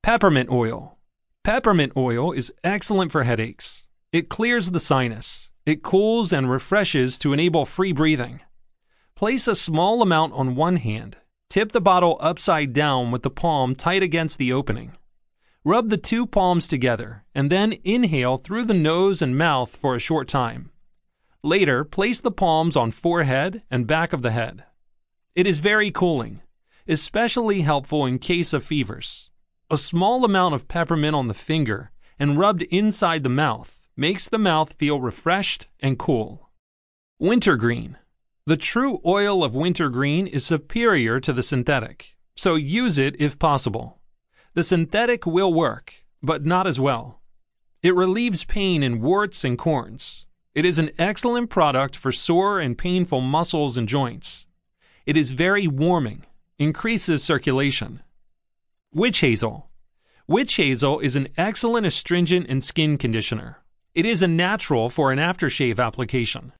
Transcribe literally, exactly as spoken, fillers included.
Peppermint oil. Peppermint oil is excellent for headaches. It clears the sinus. It cools and refreshes to enable free breathing. Place a small amount on one hand. Tip the bottle upside down with the palm tight against the opening. Rub the two palms together and then inhale through the nose and mouth for a short time. Later, place the palms on forehead and back of the head. It is very cooling, especially helpful in case of fevers. A small amount of peppermint on the finger and rubbed inside the mouth makes the mouth feel refreshed and cool. Wintergreen. The true oil of wintergreen is superior to the synthetic, so use it if possible. The synthetic will work, but not as well. It relieves pain in warts and corns. It is an excellent product for sore and painful muscles and joints. It is very warming, increases circulation. Witch hazel. Witch hazel is an excellent astringent and skin conditioner. It is a natural for an aftershave application.